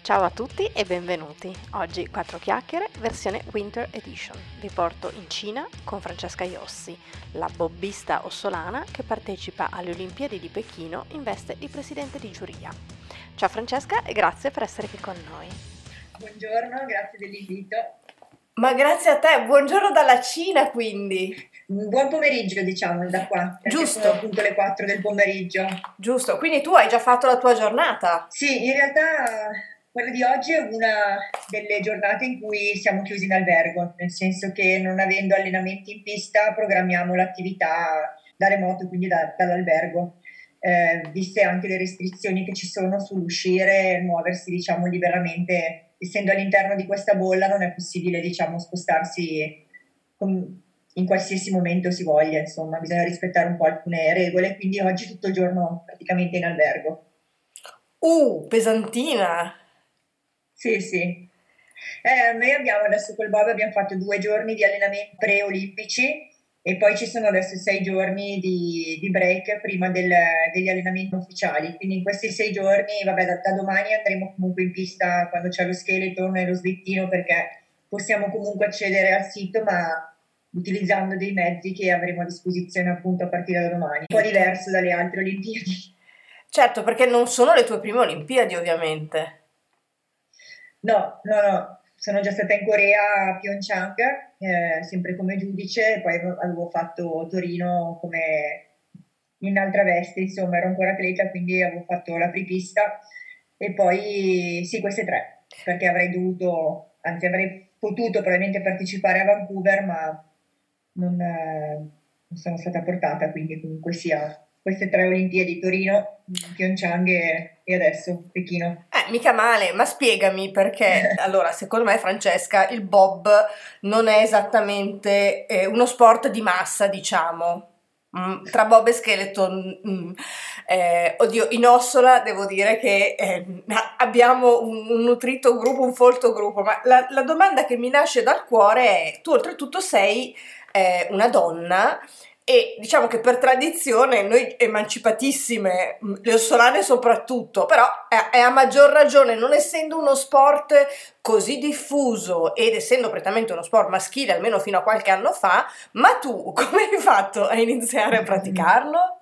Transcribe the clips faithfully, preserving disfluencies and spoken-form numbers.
Ciao a tutti e benvenuti. Oggi quattro chiacchiere, versione Winter Edition. Vi porto in Cina con Francesca Iossi, la bobbista ossolana che partecipa alle Olimpiadi di Pechino in veste di presidente di giuria. Ciao Francesca e grazie per essere qui con noi. Buongiorno, grazie dell'invito. Ma grazie a te, buongiorno dalla Cina quindi. Buon pomeriggio, diciamo, da qua, perché Giusto. sono appunto le quattro del pomeriggio. Giusto, quindi tu hai già fatto la tua giornata? Sì, in realtà quella di oggi è una delle giornate in cui siamo chiusi in albergo, nel senso che non avendo allenamenti in pista programmiamo l'attività da remoto, quindi da, dall'albergo, eh, viste anche le restrizioni che ci sono sull'uscire e muoversi, diciamo, liberamente. Essendo all'interno di questa bolla non è possibile, diciamo, spostarsi con, in qualsiasi momento si voglia, insomma, bisogna rispettare un po' alcune regole, quindi oggi tutto il giorno praticamente in albergo. Uh, pesantina! Sì, sì. Eh, noi abbiamo adesso col Bob abbiamo fatto due giorni di allenamenti pre-olimpici e poi ci sono adesso sei giorni di, di break prima del- degli allenamenti ufficiali. Quindi in questi sei giorni, vabbè, da, da domani andremo comunque in pista quando c'è lo skeleton e lo slittino perché possiamo comunque accedere al sito, ma utilizzando dei mezzi che avremo a disposizione appunto a partire da domani. Un po' diverso dalle altre Olimpiadi. Certo, perché non sono le tue prime Olimpiadi, ovviamente. No, no, no, sono già stata in Corea a Pyeongchang, eh, sempre come giudice, poi avevo avevo fatto Torino come in altra veste, insomma, ero ancora atleta, quindi avevo fatto la apripista e poi sì, queste tre, perché avrei dovuto, anzi avrei potuto probabilmente partecipare a Vancouver, ma non, eh, non sono stata portata, quindi comunque sia queste tre Olimpiadi, Torino, Pyeongchang e, e adesso Pechino. Eh, mica male, ma spiegami perché, allora, secondo me, Francesca, il bob non è esattamente eh, uno sport di massa, diciamo. Mm, tra bob e skeleton, mm, eh, oddio, in Ossola devo dire che eh, abbiamo un, un nutrito gruppo, un folto gruppo, ma la, la domanda che mi nasce dal cuore è, tu oltretutto sei eh, una donna e diciamo che per tradizione noi emancipatissime, mh, le ossolane soprattutto, però è, è a maggior ragione, non essendo uno sport così diffuso ed essendo prettamente uno sport maschile, almeno fino a qualche anno fa, ma tu come hai fatto a iniziare a praticarlo?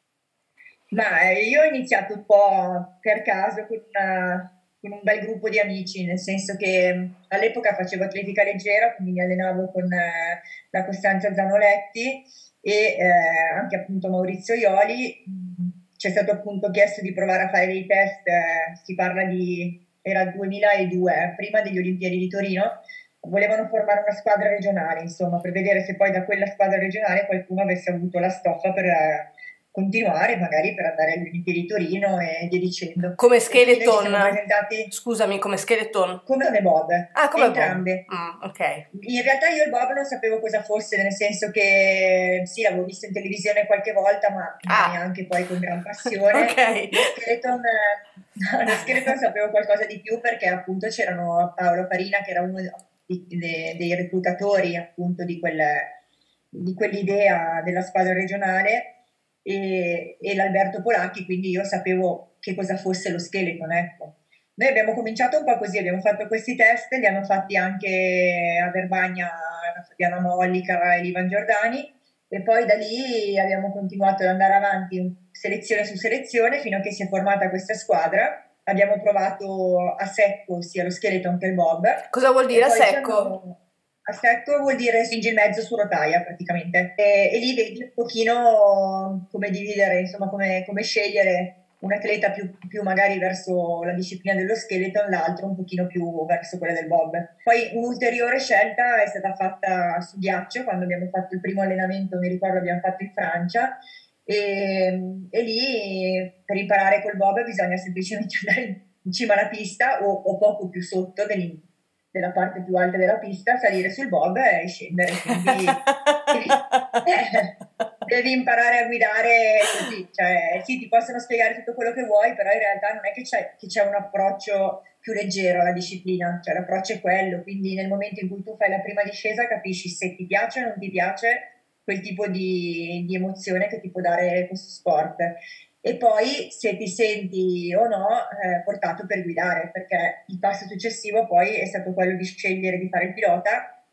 Ma eh, io ho iniziato un po' per caso con, una- con un bel gruppo di amici, nel senso che mh, all'epoca facevo atletica leggera, quindi mi allenavo con eh, la Costanza Zanoletti e eh, anche appunto Maurizio Ioli. Mh, Ci è stato appunto chiesto di provare a fare dei test, eh, si parla di, era il duemiladue, eh, prima degli Olimpiadi di Torino. Volevano formare una squadra regionale, insomma, per vedere se poi da quella squadra regionale qualcuno avesse avuto la stoffa per eh, continuare, magari per andare alle Olimpiadi di Torino e via dicendo. Come E quindi noi ci siamo skeleton, presentati scusami, come skeleton? come le bob, Ah, come bob. entrambe. Mm, ok. In realtà io il bob non sapevo cosa fosse, nel senso che sì, l'avevo visto in televisione qualche volta, ma Ah, neanche poi con gran passione. ok. Lo skeleton, eh, lo skeleton sapevo qualcosa di più perché appunto c'erano Paolo Farina, che era uno di- de- dei reclutatori appunto di, quel, di quell'idea della squadra regionale e, e l'Alberto Polacchi, quindi io sapevo che cosa fosse lo skeleton, ecco. Noi abbiamo cominciato un po' così, abbiamo fatto questi test, li hanno fatti anche a Verbagna Fabiana Mollica e Ivan Giordani e poi da lì abbiamo continuato ad andare avanti selezione su selezione fino a che si è formata questa squadra. Abbiamo provato a secco sia lo skeleton che il bob Cosa vuol e dire a poi ci secco? hanno... A secco vuol dire spingi il mezzo su rotaia praticamente e, e lì vedi un pochino come dividere, insomma come, come scegliere un atleta più, più magari verso la disciplina dello skeleton, l'altro un pochino più verso quella del bob. Poi un'ulteriore scelta è stata fatta su ghiaccio, quando abbiamo fatto il primo allenamento, mi ricordo abbiamo fatto in Francia, e, e lì per imparare col bob bisogna semplicemente andare in cima alla pista o, o poco più sotto dell'in- della parte più alta della pista, salire sul bob e scendere, quindi devi, eh, devi imparare a guidare così, cioè sì, ti possono spiegare tutto quello che vuoi, però in realtà non è che c'è, che c'è un approccio più leggero alla disciplina, cioè l'approccio è quello, quindi nel momento in cui tu fai la prima discesa capisci se ti piace o non ti piace quel tipo di, di emozione che ti può dare questo sport. e poi se ti senti o no eh, portato per guidare, perché il passo successivo poi è stato quello di scegliere di fare il pilota,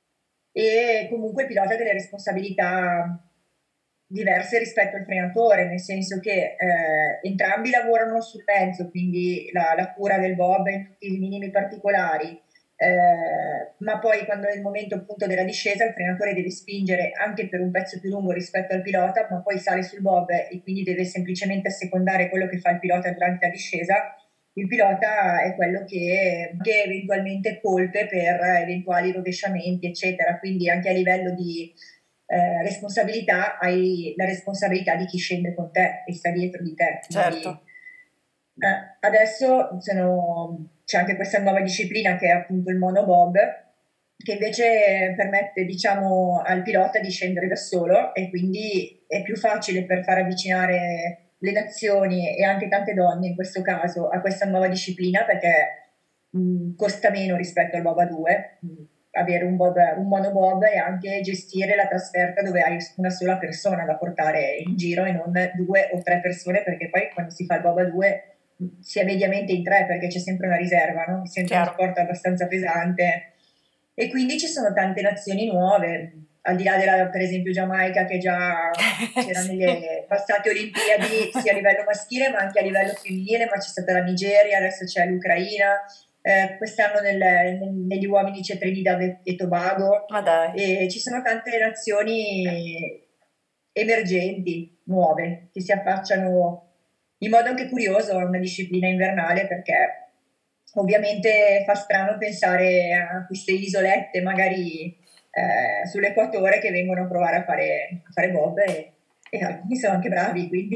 e comunque il pilota ha delle responsabilità diverse rispetto al frenatore, nel senso che eh, entrambi lavorano sul mezzo, quindi la, la cura del bob in tutti i minimi particolari, eh, ma poi quando è il momento appunto della discesa il frenatore deve spingere anche per un pezzo più lungo rispetto al pilota, ma poi sale sul bob e quindi deve semplicemente assecondare quello che fa il pilota durante la discesa. Il pilota è quello che, che eventualmente colpe per eventuali rovesciamenti, eccetera. Quindi anche a livello di eh, responsabilità hai la responsabilità di chi scende con te e sta dietro di te. Quindi, Certo. eh, adesso sono, c'è anche questa nuova disciplina che è appunto il monobob, che invece permette, diciamo, al pilota di scendere da solo, e quindi è più facile per far avvicinare le nazioni e anche tante donne in questo caso a questa nuova disciplina, perché mh, costa meno rispetto al bob a due, mh, avere un, bob, un monobob e anche gestire la trasferta dove hai una sola persona da portare in giro e non due o tre persone, perché poi quando si fa il bob a due si è mediamente in tre perché c'è sempre una riserva, no? Sempre uno Chiaro. sport abbastanza pesante, e quindi ci sono tante nazioni nuove, al di là della, per esempio, Giamaica, che già c'era Sì. nelle passate Olimpiadi sia a livello maschile ma anche a livello femminile, ma c'è stata la Nigeria, adesso c'è l'Ucraina, eh, quest'anno nel, nel, negli uomini c'è Trinidad e, e Tobago, Ma dai. e ci sono tante nazioni emergenti, nuove, che si affacciano in modo anche curioso a una disciplina invernale, perché ovviamente fa strano pensare a queste isolette magari eh, sull'equatore che vengono a provare a fare, a fare bob, e, e alcuni sono anche bravi, quindi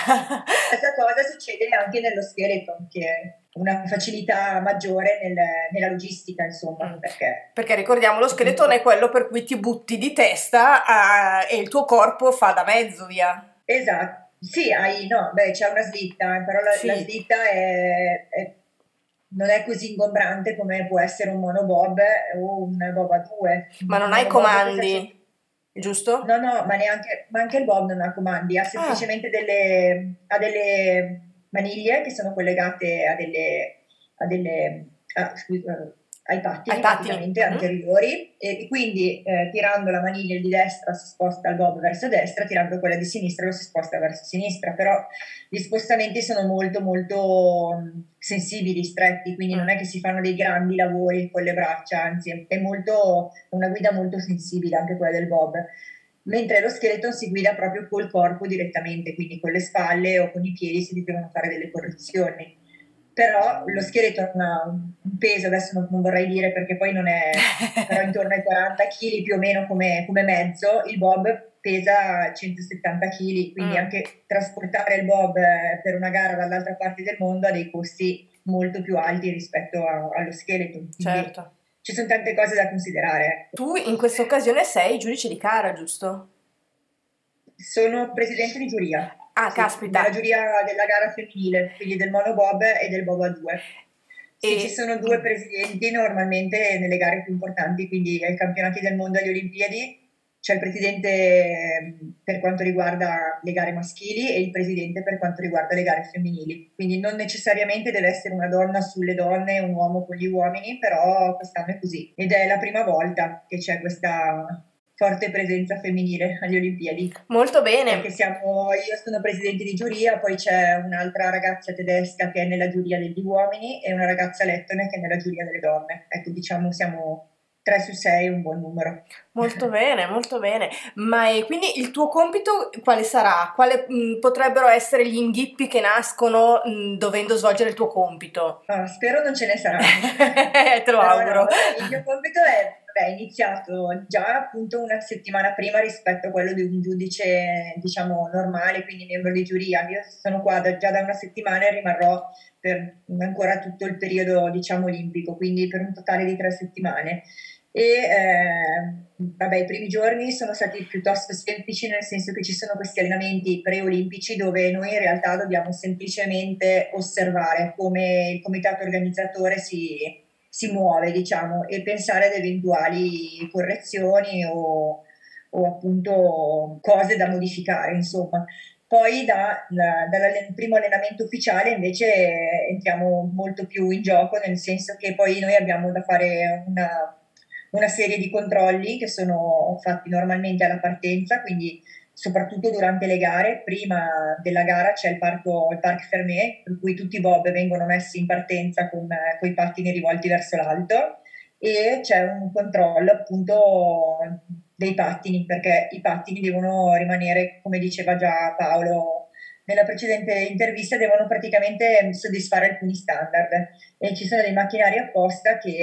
questa cosa succede anche nello scheletro, che è una facilità maggiore nel, nella logistica, insomma, Mm. perché Perché ricordiamo, lo scheletone è quello per cui ti butti di testa a- e il tuo corpo fa da mezzo, via. esatto, sì, hai, no, beh, c'è una slitta, però la, la Sì, slitta è, è- non è così ingombrante come può essere un monobob o un bob a due. ma Un non hai monobob pesa cento. comandi, giusto? No, no, ma neanche, ma anche il bob non ha comandi, ha Ah, semplicemente delle, ha delle maniglie che sono collegate a delle, a delle ah, scusa, ai ai pattini pattini. praticamente Mhm. anteriori, e quindi eh, tirando la maniglia di destra si sposta il bob verso destra, tirando quella di sinistra lo si sposta verso sinistra, però gli spostamenti sono molto molto mh, sensibili, stretti, quindi non Mm. è che si fanno dei grandi lavori con le braccia, anzi è molto, una guida molto sensibile anche quella del bob, mentre lo skeleton si guida proprio col corpo direttamente, quindi con le spalle o con i piedi si devono fare delle correzioni. Però lo skeleton ha un peso, adesso non, non vorrei dire perché poi non è, però intorno ai quaranta chili più o meno come, come mezzo, il bob pesa centosettanta chili, quindi Mm, anche trasportare il bob eh, per una gara dall'altra parte del mondo ha dei costi molto più alti rispetto a- allo skeleton, quindi certo. ci sono tante cose da considerare. Ecco. Tu in questa occasione sei giudice di gara, giusto? Sono presidente di giuria, Ah, sì, della caspita. giuria della gara femminile, quindi del monobob e del bob a due. Sì, ci E sono due mm, presidenti normalmente nelle gare più importanti, quindi ai campionati del mondo e alle Olimpiadi c'è il presidente eh, per quanto riguarda le gare maschili e il presidente per quanto riguarda le gare femminili. Quindi non necessariamente deve essere una donna sulle donne e un uomo con gli uomini, però quest'anno è così. Ed è la prima volta che c'è questa forte presenza femminile alle Olimpiadi, molto perché bene. siamo, io sono presidente di giuria, poi c'è un'altra ragazza tedesca che è nella giuria degli uomini e una ragazza lettone che è nella giuria delle donne. Ecco, diciamo siamo tre su sei, un buon numero. Molto bene, molto bene. Ma e quindi il tuo compito quale sarà? Quale mh, potrebbero essere gli inghippi che nascono mh, dovendo svolgere il tuo compito? Ah, spero non ce ne saranno. Te lo Però no, auguro. vabbè, il mio compito è, vabbè, iniziato già appunto una settimana prima rispetto a quello di un giudice, diciamo, normale, quindi membro di giuria. Io sono qua da- già da una settimana e rimarrò per ancora tutto il periodo, diciamo, olimpico, quindi per un totale di tre settimane. E eh, vabbè, i primi giorni sono stati piuttosto semplici, nel senso che ci sono questi allenamenti pre-olimpici dove noi in realtà dobbiamo semplicemente osservare come il comitato organizzatore si, si muove, diciamo, e pensare ad eventuali correzioni o, o appunto cose da modificare, insomma. Poi da, la- dal primo allenamento ufficiale invece eh, entriamo molto più in gioco, nel senso che poi noi abbiamo da fare una, una serie di controlli che sono fatti normalmente alla partenza, quindi soprattutto durante le gare. Prima della gara c'è il parco, il parc fermé, per cui tutti i bob vengono messi in partenza con, con i pattini rivolti verso l'alto e c'è un controllo appunto dei pattini, perché i pattini devono rimanere, come diceva già Paolo nella precedente intervista, devono praticamente soddisfare alcuni standard e ci sono dei macchinari apposta che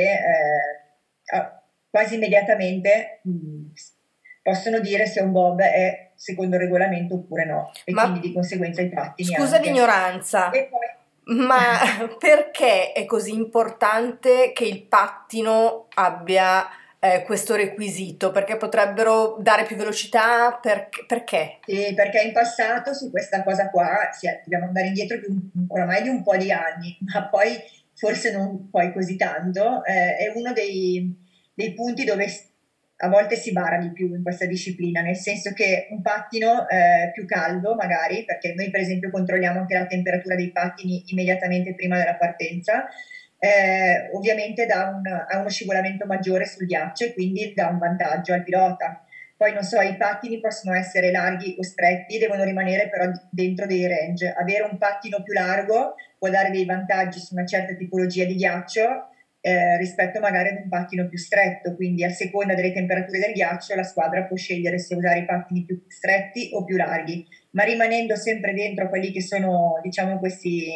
eh, a- quasi immediatamente mh, possono dire se un bob è secondo il regolamento oppure no, e quindi Ma di conseguenza i pattini scusa anche. l'ignoranza, E poi ma perché è così importante che il pattino abbia eh, questo requisito? Perché potrebbero dare più velocità? Perché? Perché? Sì, perché in passato su questa cosa qua sì, eh, dobbiamo andare indietro di un- oramai di un po' di anni, ma poi forse non poi così tanto, eh, è uno dei, dei punti dove s- a volte si bara di più in questa disciplina, nel senso che un pattino eh, più caldo magari, perché noi per esempio controlliamo anche la temperatura dei pattini immediatamente prima della partenza, eh, ovviamente dà un- ha uno scivolamento maggiore sul ghiaccio e quindi dà un vantaggio al pilota. Poi non so, i pattini possono essere larghi o stretti, devono rimanere però dentro dei range. Avere un pattino più largo può dare dei vantaggi su una certa tipologia di ghiaccio eh, rispetto magari ad un pattino più stretto, quindi a seconda delle temperature del ghiaccio la squadra può scegliere se usare i pattini più stretti o più larghi, ma rimanendo sempre dentro quelli che sono, diciamo, questi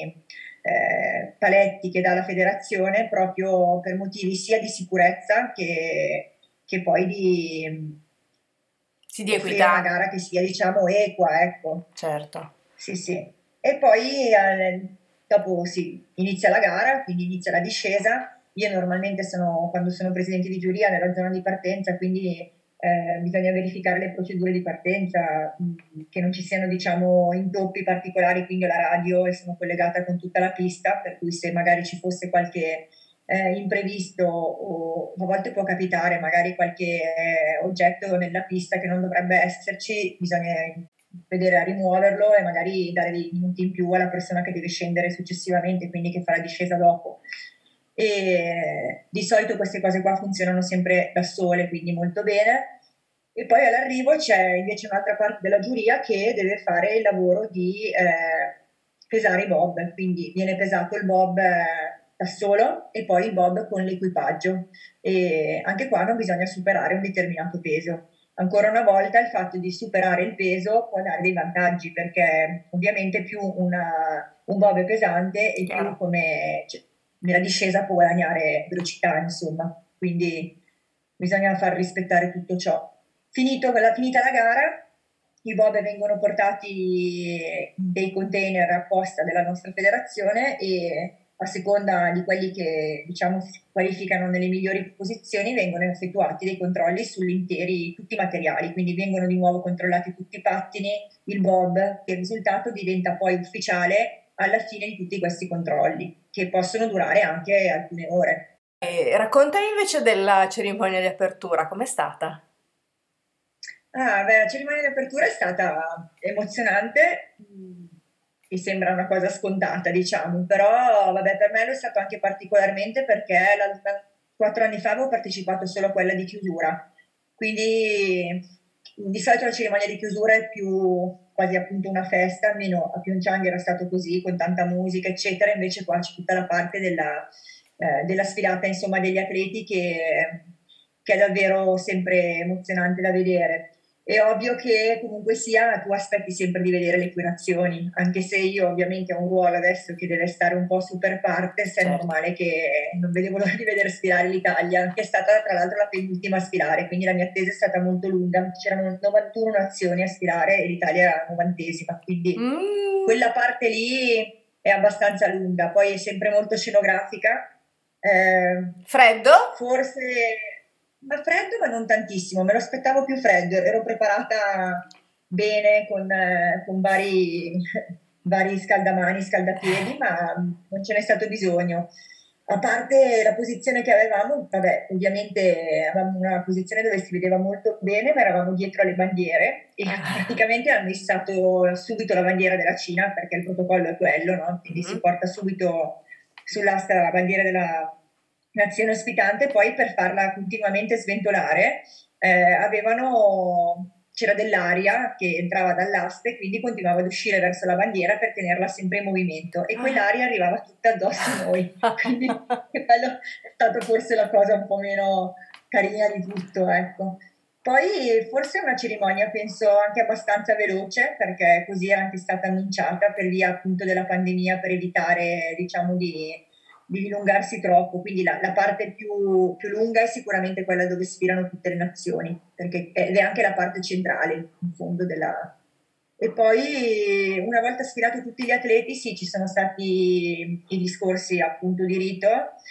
eh, paletti che dà la federazione proprio per motivi sia di sicurezza che, che poi di Sì, di di offrire una equità, gara che sia, diciamo, equa, ecco. certo. Sì, sì. E poi eh, dopo si inizia la gara, quindi inizia la discesa. Io normalmente sono, quando sono presidente di giuria, nella zona di partenza, quindi eh, bisogna verificare le procedure di partenza, mh, che non ci siano, diciamo, intoppi particolari, quindi ho la radio e sono collegata con tutta la pista, per cui se magari ci fosse qualche eh, imprevisto o a volte può capitare magari qualche eh, oggetto nella pista che non dovrebbe esserci, bisogna vedere a rimuoverlo e magari dare dei minuti in più alla persona che deve scendere successivamente, quindi che fa la discesa dopo. E di solito queste cose qua funzionano sempre da sole, quindi molto bene. E poi all'arrivo c'è invece un'altra parte della giuria che deve fare il lavoro di eh, pesare i bob, quindi viene pesato il bob eh, da solo e poi il bob con l'equipaggio. E anche qua non bisogna superare un determinato peso. Ancora una volta il fatto di superare il peso può dare dei vantaggi perché ovviamente più una, un bob è pesante e più Chiaro. come cioè, nella discesa può guadagnare velocità, insomma. Quindi bisogna far rispettare tutto ciò. Finito, la, finita la gara, i bob vengono portati in dei container apposta della nostra federazione e a seconda di quelli che diciamo si qualificano nelle migliori posizioni vengono effettuati dei controlli sull'interi tutti i materiali, quindi vengono di nuovo controllati tutti i pattini, il bob, e il risultato diventa poi ufficiale alla fine di tutti questi controlli, che possono durare anche alcune ore. E raccontami invece della cerimonia di apertura, com'è stata? Ah, beh, la cerimonia di apertura è stata emozionante, mh, mi sembra una cosa scontata, diciamo, però vabbè, per me lo è stato anche particolarmente perché la, la- quattro anni fa avevo partecipato solo a quella di chiusura, quindi di solito la cerimonia di chiusura è più quasi appunto una festa, almeno a Pyeongchang era stato così, con tanta musica, eccetera, invece qua c'è tutta la parte della, eh, della sfilata, insomma, degli atleti che che è davvero sempre emozionante da vedere. È ovvio che comunque sia tu aspetti sempre di vedere le tue nazioni, anche se io ovviamente ho un ruolo adesso che deve stare un po' super partes, è Certo. normale che non vedevo l'ora di vedere sfilare l'Italia, che è stata tra l'altro la penultima a sfilare, quindi la mia attesa è stata molto lunga. C'erano novantuno nazioni a sfilare e l'Italia era la novantesima, quindi Mm, quella parte lì è abbastanza lunga, poi è sempre molto scenografica. Eh, freddo? forse ma freddo, ma non tantissimo, me lo aspettavo più freddo, ero preparata bene con, eh, con vari, vari scaldamani, scaldapiedi, ma non ce n'è stato bisogno. A parte la posizione che avevamo, vabbè, ovviamente avevamo una posizione dove si vedeva molto bene, ma eravamo dietro alle bandiere e Ah, praticamente hanno issato subito la bandiera della Cina, perché il protocollo è quello, no? Quindi si mhm. porta subito sull'asta la bandiera della nazione ospitante, poi per farla continuamente sventolare eh, avevano c'era dell'aria che entrava dall'aste, quindi continuava ad uscire verso la bandiera per tenerla sempre in movimento e quell'aria arrivava tutta addosso a noi. Quindi quello è stato forse la cosa un po' meno carina di tutto, ecco. Poi forse una cerimonia penso anche abbastanza veloce, perché così era anche stata annunciata per via appunto della pandemia, per evitare, diciamo, di, di dilungarsi troppo. Quindi la, la parte più, più lunga è sicuramente quella dove sfilano tutte le nazioni, perché ed è anche la parte centrale, in fondo, della... E poi una volta sfilati tutti gli atleti, sì, ci sono stati i discorsi appunto di rito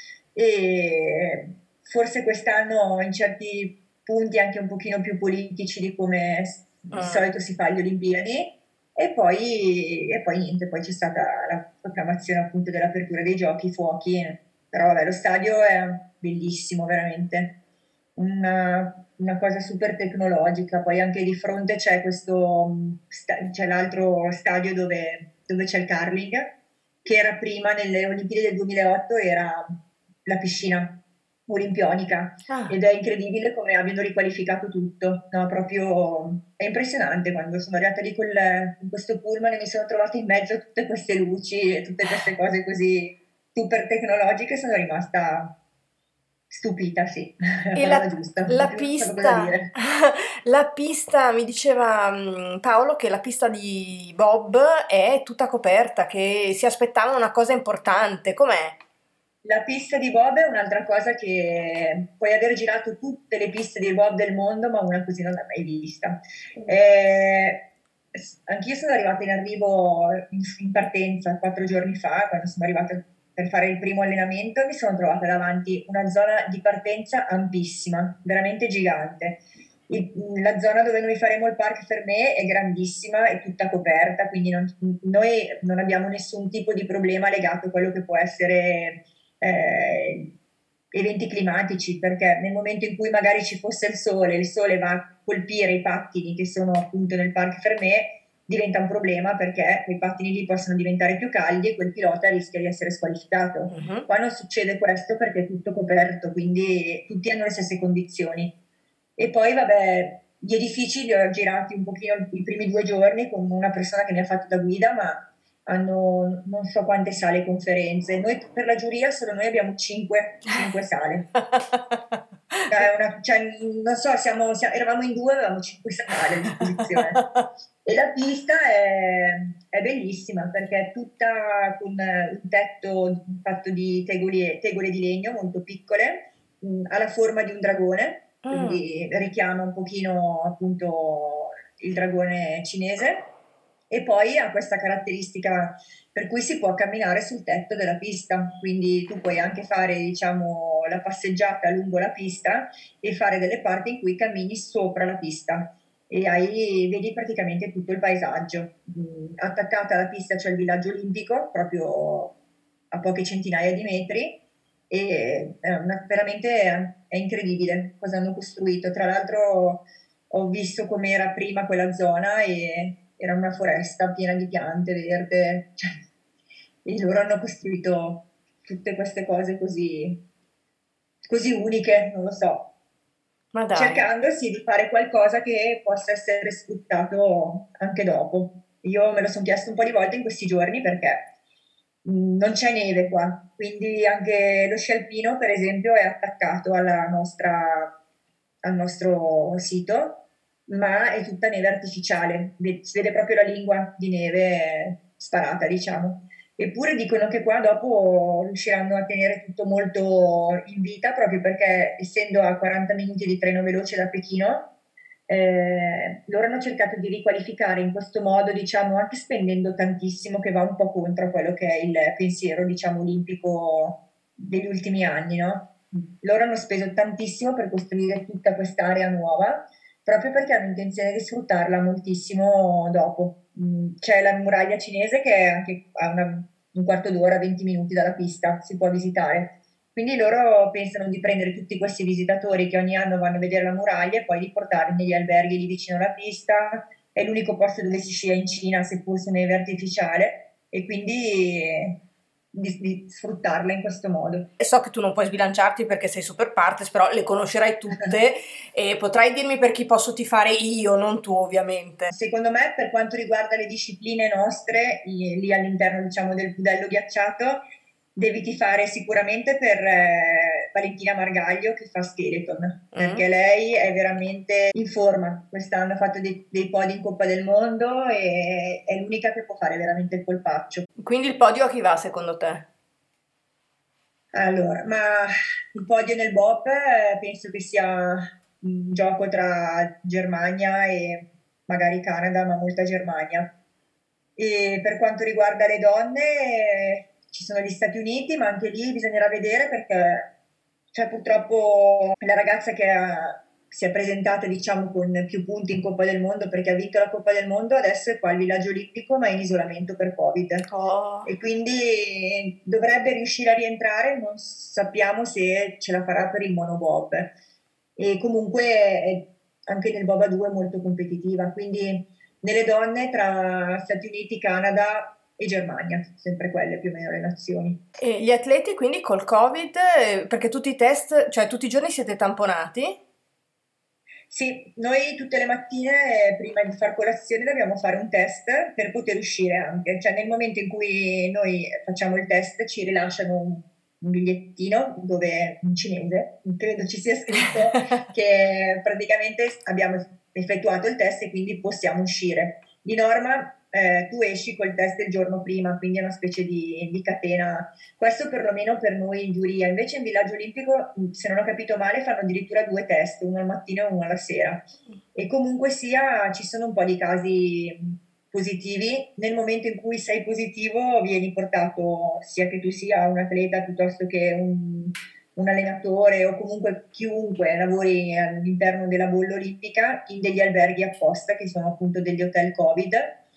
e forse quest'anno in certi punti anche un pochino più politici di come di Mm. solito si fa alle Olimpiadi. E poi, e poi niente, poi c'è stata la proclamazione appunto dell'apertura dei giochi, i fuochi, però vabbè, lo stadio è bellissimo, veramente, una, una cosa super tecnologica, poi anche di fronte c'è questo, mh, sta- c'è l'altro stadio dove, dove c'è il curling, che era prima nelle Olimpiadi del duemilaotto, era la piscina olimpionica Ah. ed è incredibile come abbiano riqualificato tutto, no, proprio è impressionante quando sono arrivata lì col- con questo pullman e mi sono trovata in mezzo a tutte queste luci e tutte queste cose così super tecnologiche, sono rimasta stupita, sì, è la E la, parola giusta, la più non so cosa pista, dire. la pista, mi diceva mm, Paolo che la pista di Bob è tutta coperta, che si aspettava una cosa importante. Com'è? La pista di bob è un'altra cosa che puoi aver girato tutte le piste di bob del mondo, ma una così non l'hai mai vista. Eh, s- anch'io sono arrivata in arrivo in, in partenza quattro giorni fa, quando sono arrivata per fare il primo allenamento, e mi sono trovata davanti una zona di partenza ampissima, veramente gigante. Il- la zona dove noi faremo il park fermé è grandissima, è tutta coperta, quindi non- noi non abbiamo nessun tipo di problema legato a quello che può essere eh, eventi climatici, perché nel momento in cui magari ci fosse il sole, il sole va a colpire i pattini che sono appunto nel Parc Fermé, diventa un problema perché quei pattini lì possono diventare più caldi e quel pilota rischia di essere squalificato. Mhm. Qua non succede questo perché è tutto coperto, quindi tutti hanno le stesse condizioni. E poi, vabbè, gli edifici li ho girati un pochino i primi due giorni con una persona che mi ha fatto da guida, ma hanno non so quante sale conferenze. Noi per la giuria solo noi abbiamo cinque, cinque sale. Cioè, una- cioè, non so, siamo, siamo- eravamo in due, avevamo cinque sale a disposizione. E la pista è, è bellissima perché è tutta con eh, un tetto fatto di tegole, tegole di legno molto piccole, mh, ha la forma di un dragone, Mm. quindi richiama un pochino appunto il dragone cinese e poi ha questa caratteristica per cui si può camminare sul tetto della pista, quindi tu puoi anche fare, diciamo, la passeggiata lungo la pista e fare delle parti in cui cammini sopra la pista e hai, vedi praticamente tutto il paesaggio. Mm, attaccata alla pista c'è il villaggio olimpico, proprio a poche centinaia di metri, e è una- veramente è, è incredibile cosa hanno costruito. Tra l'altro ho visto com'era prima quella zona e era una foresta piena di piante, verde, cioè, e loro hanno costruito tutte queste cose così, così uniche, non lo so, Ma dai. cercandosi di fare qualcosa che possa essere sfruttato anche dopo. Io me lo sono chiesto un po' di volte in questi giorni perché mh, non c'è neve qua, quindi anche lo sci alpino, per esempio, è attaccato alla nostra, al nostro sito, ma è tutta neve artificiale, Ve- si vede proprio la lingua di neve sparata, diciamo. Eppure dicono che qua dopo riusciranno a tenere tutto molto in vita, proprio perché essendo a quaranta minuti di treno veloce da Pechino, eh, loro hanno cercato di riqualificare in questo modo, diciamo, anche spendendo tantissimo, che va un po' contro quello che è il pensiero, diciamo, olimpico degli ultimi anni, no? Loro hanno speso tantissimo per costruire tutta quest'area nuova, proprio perché hanno intenzione di sfruttarla moltissimo dopo. Mm, C'è la muraglia cinese che è anche a una- un quarto d'ora, venti minuti dalla pista, si può visitare. Quindi loro pensano di prendere tutti questi visitatori che ogni anno vanno a vedere la muraglia e poi di portarli negli alberghi lì vicino alla pista. È l'unico posto dove si scia in Cina, seppur su neve artificiale, e quindi eh, di, di sfruttarla in questo modo. E so che tu non puoi sbilanciarti perché sei super partes, però le conoscerai tutte e potrai dirmi per chi posso tifare io, non tu ovviamente. Secondo me, per quanto riguarda le discipline nostre, lì lì all'interno, diciamo, del budello ghiacciato, devi tifare sicuramente per eh, Valentina Margaglio, che fa skeleton, perché Mm. lei è veramente in forma. Quest'anno ha fatto dei, dei podi in Coppa del Mondo e è l'unica che può fare veramente il colpaccio. Quindi il podio a chi va secondo te? Allora, ma il podio nel bob eh, penso che sia un gioco tra Germania e magari Canada, ma molta Germania. E per quanto riguarda le donne, eh, ci sono gli Stati Uniti, ma anche lì bisognerà vedere perché cioè, purtroppo la ragazza che ha- si è presentata, diciamo, con più punti in Coppa del Mondo perché ha vinto la Coppa del Mondo, adesso è qua al villaggio olimpico, ma è in isolamento per Covid. Oh. E quindi dovrebbe riuscire a rientrare, non sappiamo se ce la farà per il monobob. E comunque è anche nel bob a due è molto competitiva, quindi nelle donne tra Stati Uniti, Canada e Germania, sempre quelle più o meno le nazioni. E gli atleti quindi col Covid, eh, perché tutti i test, cioè tutti i giorni siete tamponati? Sì, noi tutte le mattine eh, prima di far colazione dobbiamo fare un test per poter uscire anche, cioè nel momento in cui noi facciamo il test ci rilasciano un, un bigliettino dove in cinese, credo ci sia scritto che praticamente abbiamo effettuato il test e quindi possiamo uscire. Di norma eh, tu esci col test il giorno prima, quindi è una specie di, di catena. Questo perlomeno per noi in giuria. Invece in villaggio olimpico, se non ho capito male, fanno addirittura due test, uno al mattino e uno alla sera. E comunque sia, ci sono un po' di casi positivi. Nel momento in cui sei positivo, vieni portato, sia che tu sia un atleta piuttosto che un, un allenatore o comunque chiunque lavori all'interno della bolla olimpica, in degli alberghi apposta, che sono appunto degli hotel Covid.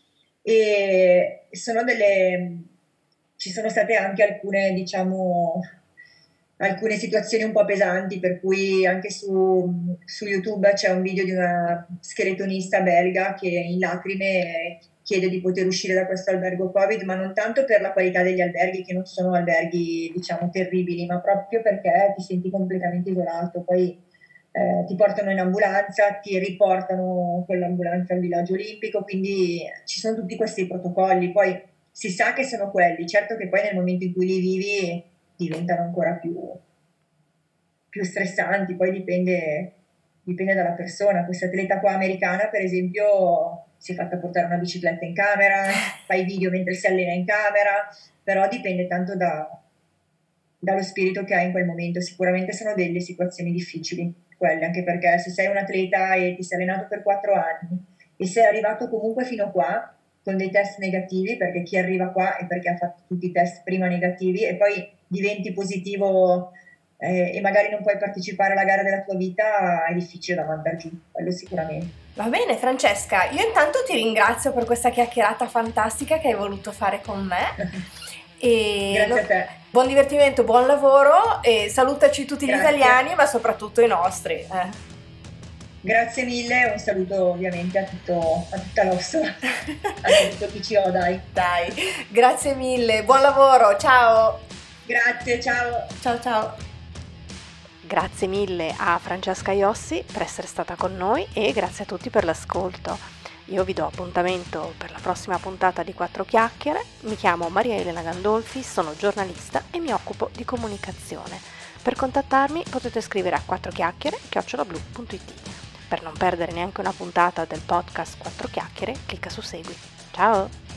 E sono delle ci sono state anche alcune, diciamo, alcune situazioni un po' pesanti, per cui anche su, su YouTube c'è un video di una skeletonista belga che in lacrime chiede di poter uscire da questo albergo Covid, ma non tanto per la qualità degli alberghi, che non sono alberghi, diciamo, terribili, ma proprio perché ti senti completamente isolato. Poi eh, ti portano in ambulanza, ti riportano con l'ambulanza al villaggio olimpico, quindi ci sono tutti questi protocolli. Poi si sa che sono quelli, certo che poi nel momento in cui li vivi diventano ancora più, più stressanti, poi dipende, dipende dalla persona. Questa atleta qua americana, per esempio, si è fatta portare una bicicletta in camera, fa i video mentre si allena in camera, però dipende tanto da, dallo spirito che hai in quel momento. Sicuramente sono delle situazioni difficili, quelle, anche perché se sei un atleta e ti sei allenato per quattro anni e sei arrivato comunque fino qua con dei test negativi, perché chi arriva qua è perché ha fatto tutti i test prima negativi e poi diventi positivo eh, e magari non puoi partecipare alla gara della tua vita, è difficile da mandare giù, quello sicuramente. Va bene Francesca, io intanto ti ringrazio per questa chiacchierata fantastica che hai voluto fare con me. E Grazie a te. Buon divertimento, buon lavoro e salutaci tutti gli Grazie. italiani, ma soprattutto i nostri. Eh. Grazie mille, un saluto ovviamente a, tutto, a tutta l'Ossola, a tutto chi ci ho, dai. Dai, grazie mille, buon lavoro, ciao! Grazie, ciao! Ciao ciao! Grazie mille a Francesca Iossi per essere stata con noi e grazie a tutti per l'ascolto. Io vi do appuntamento per la prossima puntata di Quattro Chiacchiere. Mi chiamo Maria Elena Gandolfi, sono giornalista e mi occupo di comunicazione. Per contattarmi potete scrivere a quattrochiacchiere chiocciola blu punto it. Per non perdere neanche una puntata del podcast Quattro Chiacchiere, clicca su Segui. Ciao!